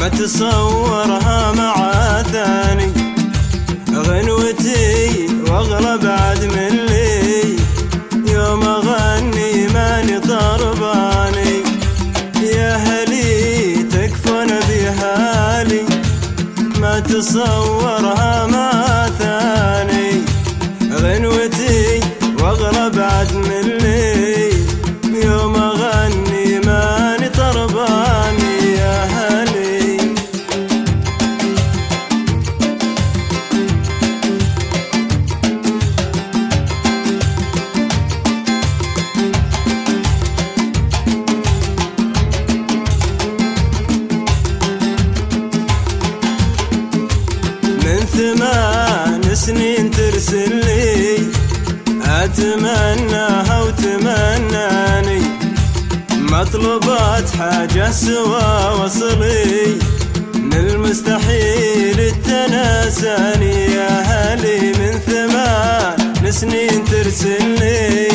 ما تصورها مع ثاني، غنوتي واغلى بعد من لي، يوم اغني ماني طرباني، يا هلي تكفون بهالي، ما تصورها مع ثاني، غنوتي واغلى بعد من لي، يوم اغني ماني طرباني، يا هلي. من 8 سنين ترسل لي، أتمناها وتمناني، مطلبات حاجة سوا وصلي، من المستحيل التناساني، يا هلي. من 8 سنين ترسل لي،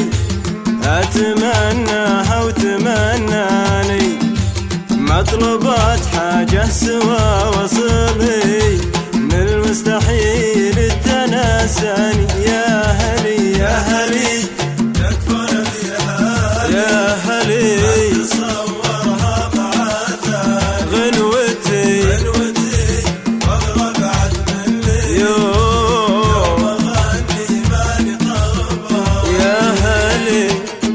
أتمناها وتمناني، مطلبات حاجة سوا وصلي، من المستحيل التناساني، يا هلي يا هلي تكفون بهالي، يا هلي ما تصورها مع ثاني، غنوتي واغلى بعد من لي، يوم اغني ماني طرباني، يا هلي.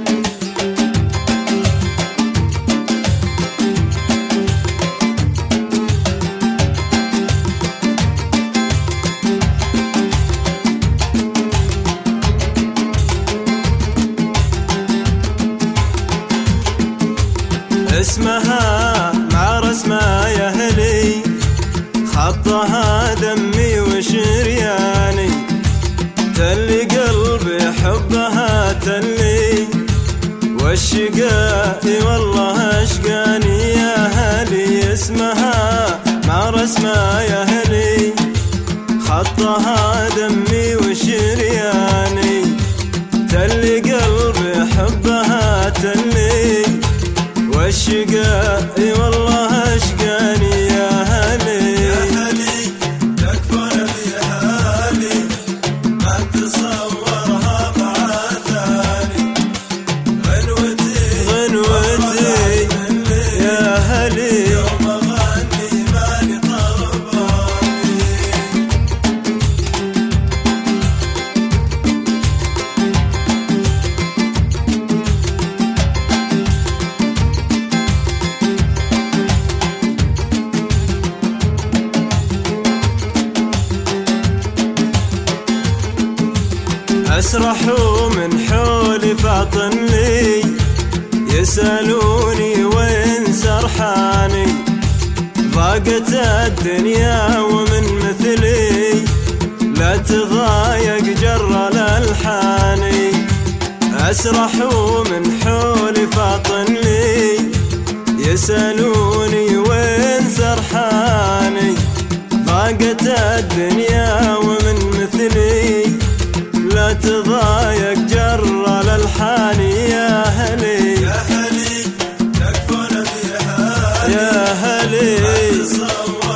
اسمها مع رسمها يا هلي، خطها دمي وشرياني، تلي قلبي حبها تلي، والشقاء والله اشقاني، يا هلي. اسمها مع رسمها يا هلي، خطها دمي وشرياني، تلي قلبي حبها تلي، والشقاء والله اشقاني، يا هلي يا هلي تكفون بهالي، ما تصورها مع ثاني، غنوتي يا هلي. يوم اغني ماني طرباني. أسرحوا من حولي فاطن لي، يسألوني وين سرحاني، ضاقت الدنيا ومن مثلي، لا تضايق جر الألحاني. أسرحوا من حولي فاطن لي، يسألوني وين سرحاني، ضاقت الدنيا ومن مثلي، لا تضايق جر الألحان، يا هلي يا هلي تكفون بهالي، يا هلي ما تصورها